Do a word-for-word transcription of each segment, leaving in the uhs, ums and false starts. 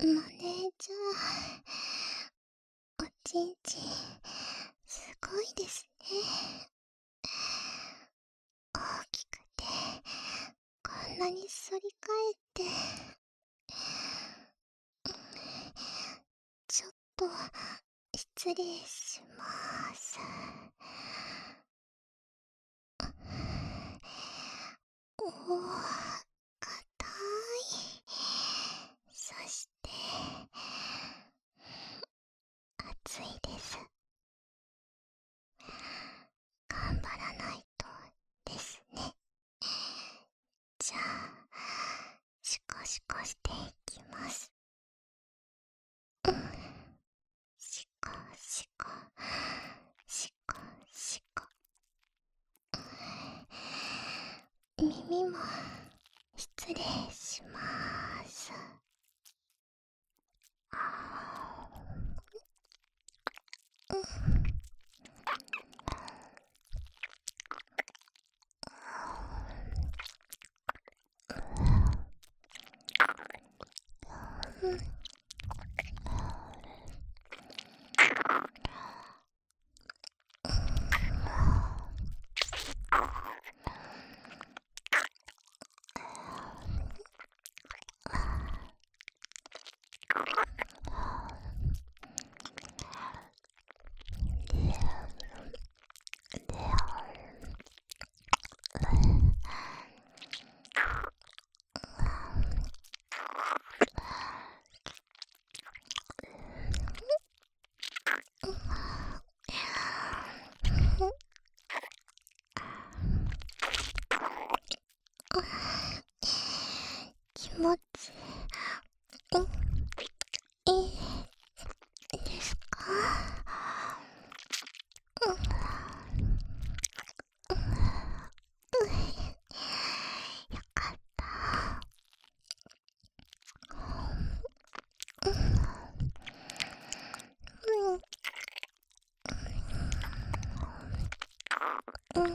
マネージャー、おちんちん、すごいですね。大きくて、こんなに反り返って。ちょっと、失礼しまーす。おお、硬い。そして、熱いです。頑張らないとですね。じゃあ、シコシコしていきます。うん。シコシコ、シコシコ。耳も失礼しまーす。あー、うん。うん。気持ちいいですか？うん。よかった。うん。うん。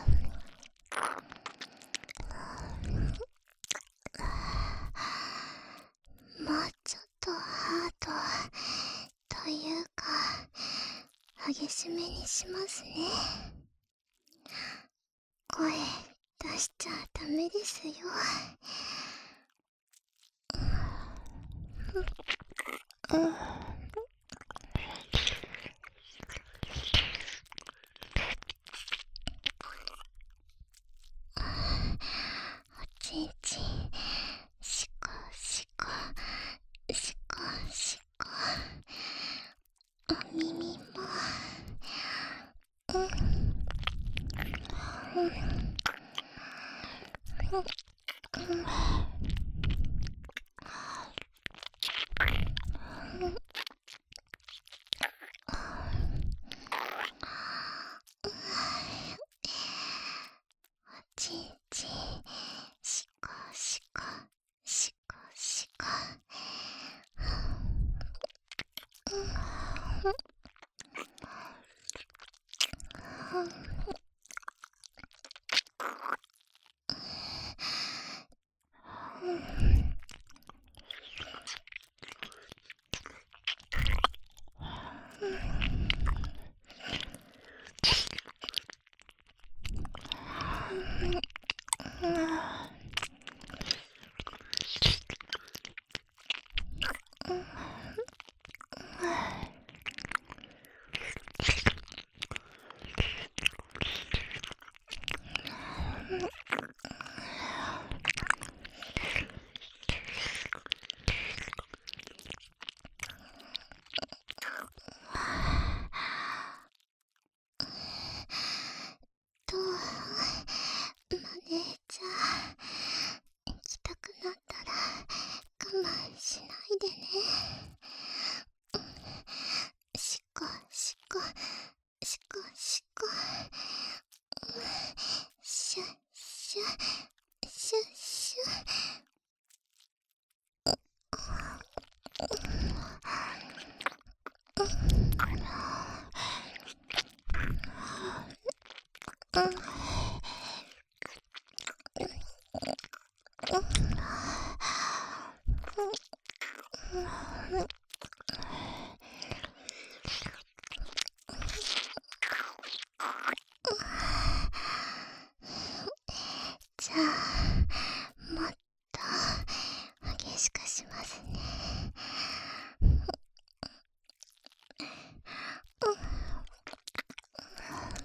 もうちょっとハートというか激しめにしますね。声出しちゃダメですよ。うん。おちんちん、シコシコ、シコシコ。お耳も、うん。うん。うん。おちんちん、シコシコ、シコシコ。うん。うん。うん。うん。と、マネージャー、行きたくなったら我慢しないでね。シコシコ、シコシコ。シュッシュッ、シュッシュッ。うん。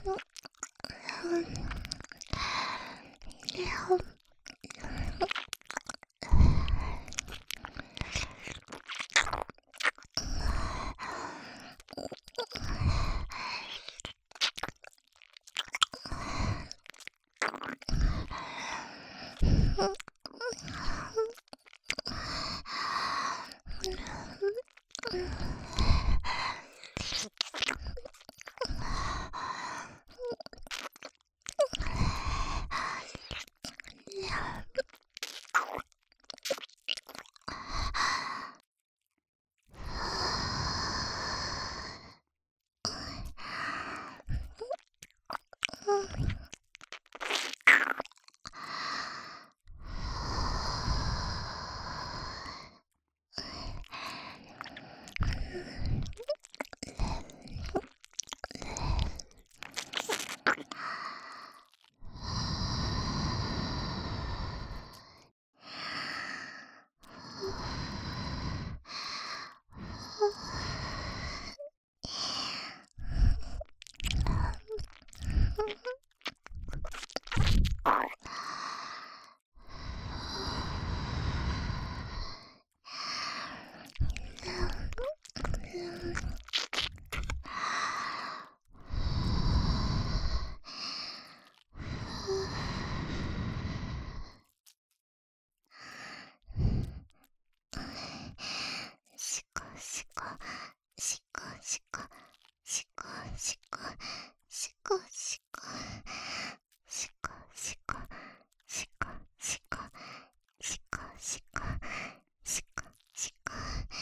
しこしこしこしこしこしこしこしこしこしこしこしこしこしこしこしこ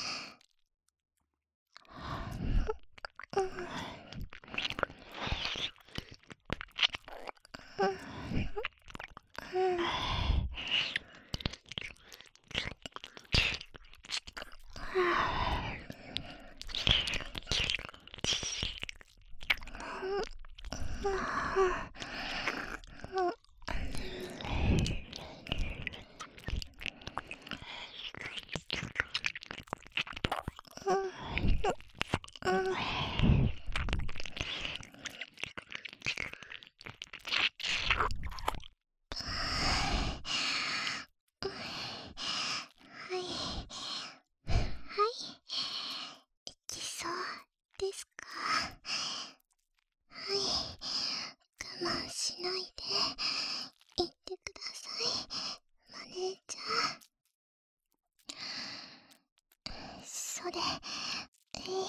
ですか。はい、我慢しないで言ってください、マネージャー。それ、えい、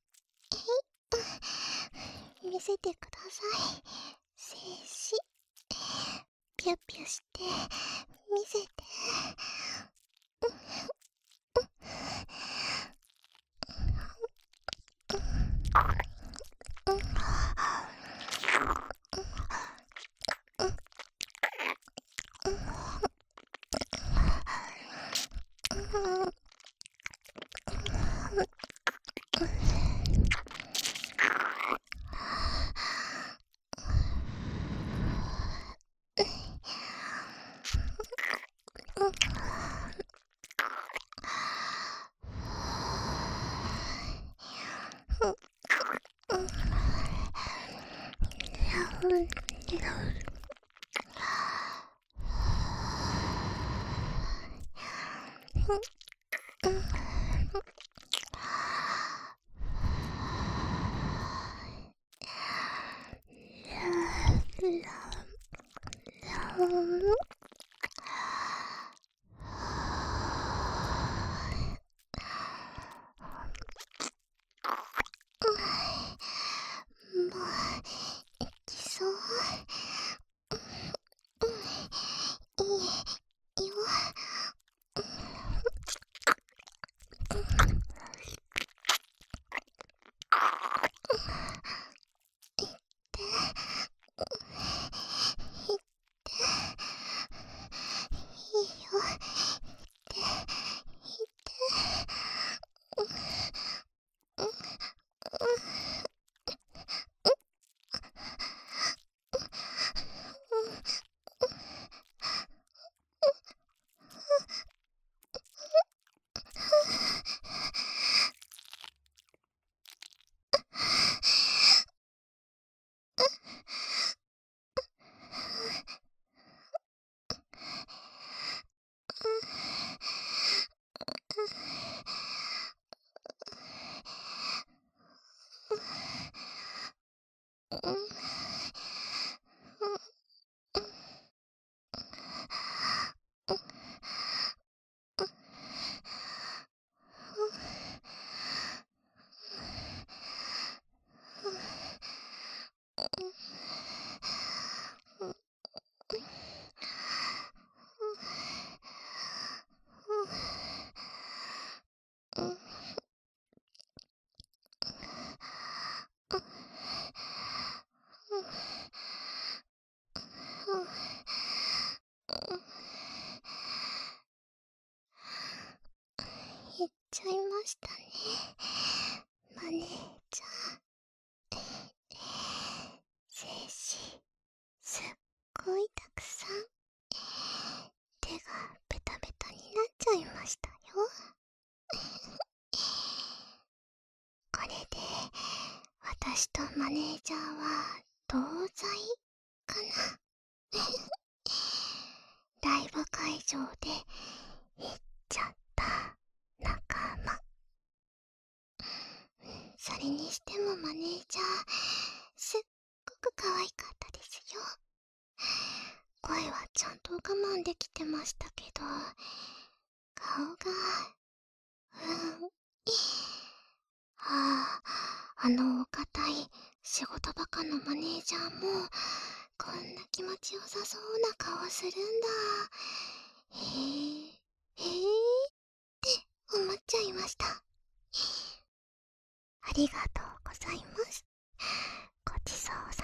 えい、見せてください。静止、ピュッピュして見せて。 したね、マネージャー。精子すっごいたくさん、手がベタベタになっちゃいましたよ。これで私とマネージャーは同罪かな。ライブ会場で言っちゃった仲間。それにしてもマネージャーすっごく可愛かったですよ。声はちゃんと我慢できてましたけど、顔がうんああ、あのお堅い仕事バカのマネージャーもこんな気持ちよさそうな顔するんだ。へえ、へえって思っちゃいました。ありがとうございます。ごちそうさ